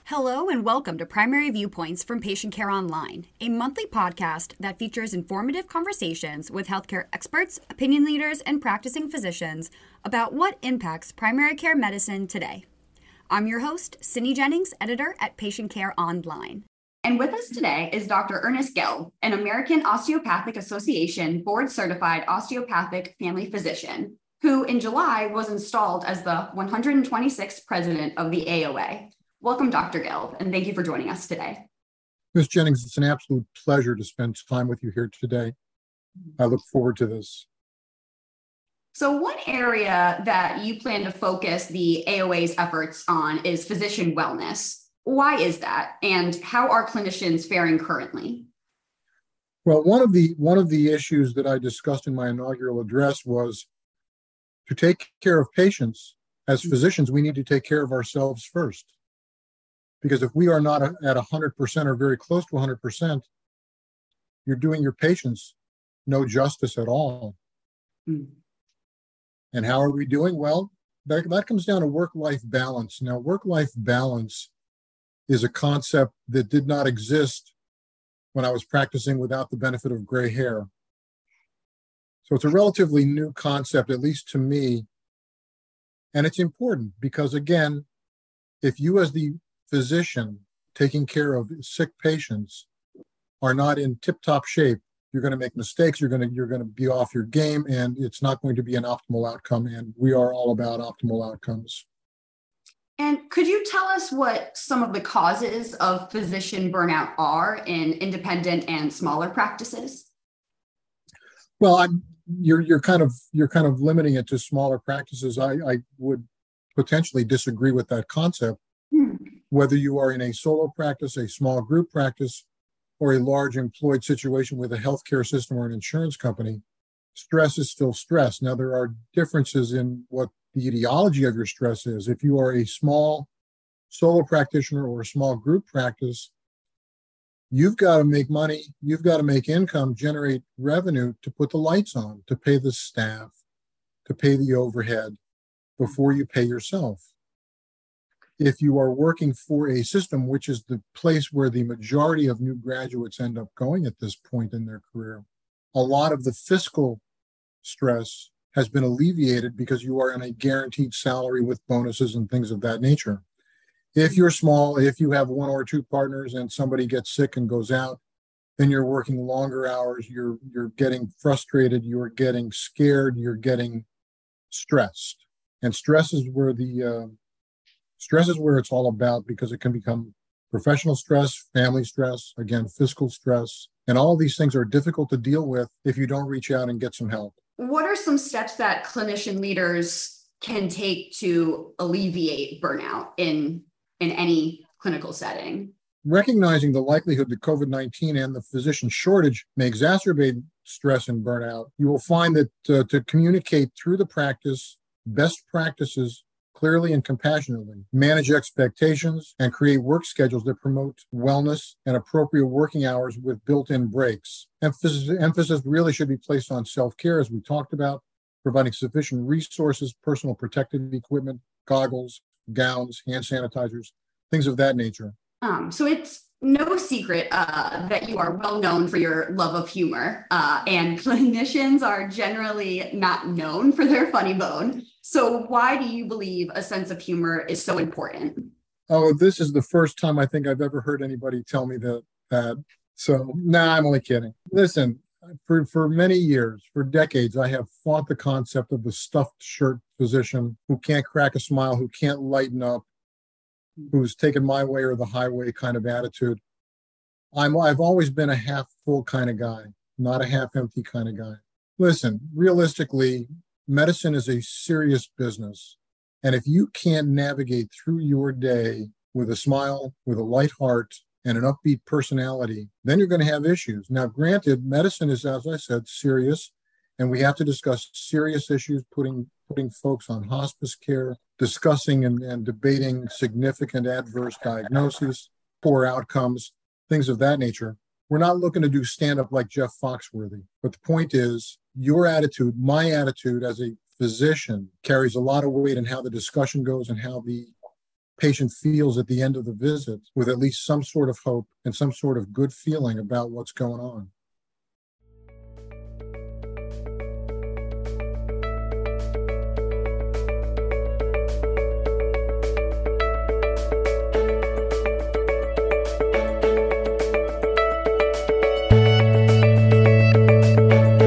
Hello and welcome to Primary Viewpoints from Patient Care Online, a monthly podcast that features informative conversations with healthcare experts, opinion leaders, and practicing physicians about what impacts primary care medicine today. I'm your host, Cindy Jennings, editor at Patient Care Online. And with us today is Dr. Ernest Gelb, an American Osteopathic Association board-certified osteopathic family physician, who in July was installed as the 126th president of the AOA. Welcome, Dr. Gelb, and thank you for joining us today. Ms. Jennings, it's an absolute pleasure to spend time with you here today. I look forward to this. So one area that you plan to focus the AOA's efforts on is physician wellness. Why is that, and how are clinicians faring currently? Well, one of the issues that I discussed in my inaugural address was to take care of patients. As physicians, we need to take care of ourselves first. Because if we are not at 100% or very close to 100%, you're doing your patients no justice at all. Mm. And how are we doing? Well, that comes down to work-life balance. Now, work-life balance is a concept that did not exist when I was practicing without the benefit of gray hair. So it's a relatively new concept, at least to me. And it's important because, again, if you as the physician taking care of sick patients are not in tip-top shape, you're going to make mistakes, you're going to be off your game, and it's not going to be an optimal outcome. And we are all about optimal outcomes. And could you tell us what some of the causes of physician burnout are in independent and smaller practices? Well, you're kind of limiting it to smaller practices. I would potentially disagree with that concept. Whether you are in a solo practice, a small group practice, or a large employed situation with a healthcare system or an insurance company, stress is still stress. Now, there are differences in what the etiology of your stress is. If you are a small solo practitioner or a small group practice, you've got to make money, you've got to make income, generate revenue to put the lights on, to pay the staff, to pay the overhead before you pay yourself. If you are working for a system, which is the place where the majority of new graduates end up going at this point in their career, a lot of the fiscal stress has been alleviated because you are in a guaranteed salary with bonuses and things of that nature. If you're small, if you have one or two partners and somebody gets sick and goes out, then you're working longer hours, you're getting frustrated, you're getting scared, you're getting stressed. And stress is where it's all about, because it can become professional stress, family stress, again, fiscal stress, and all of these things are difficult to deal with if you don't reach out and get some help. What are some steps that clinician leaders can take to alleviate burnout in any clinical setting? Recognizing the likelihood that COVID-19 and the physician shortage may exacerbate stress and burnout, you will find that to communicate through the practice best practices clearly and compassionately, manage expectations, and create work schedules that promote wellness and appropriate working hours with built-in breaks. Emphasis really should be placed on self-care, as we talked about, providing sufficient resources, personal protective equipment, goggles, gowns, hand sanitizers, things of that nature. So it's no secret that you are well known for your love of humor, and clinicians are generally not known for their funny bone. So why do you believe a sense of humor is so important? Oh, this is the first time I think I've ever heard anybody tell me that. So, I'm only kidding. Listen, for many years, for decades, I have fought the concept of the stuffed shirt physician who can't crack a smile, who can't lighten up, who's taken my way or the highway kind of attitude. I've always been a half full kind of guy, not a half empty kind of guy. Listen, realistically, medicine is a serious business. And if you can't navigate through your day with a smile, with a light heart, and an upbeat personality, then you're going to have issues. Now, granted, medicine is, as I said, serious, and we have to discuss serious issues, putting folks on hospice care, discussing and debating significant adverse diagnoses, poor outcomes, things of that nature. We're not looking to do stand-up like Jeff Foxworthy. But the point is, your attitude, my attitude as a physician carries a lot of weight in how the discussion goes and how the patient feels at the end of the visit with at least some sort of hope and some sort of good feeling about what's going on.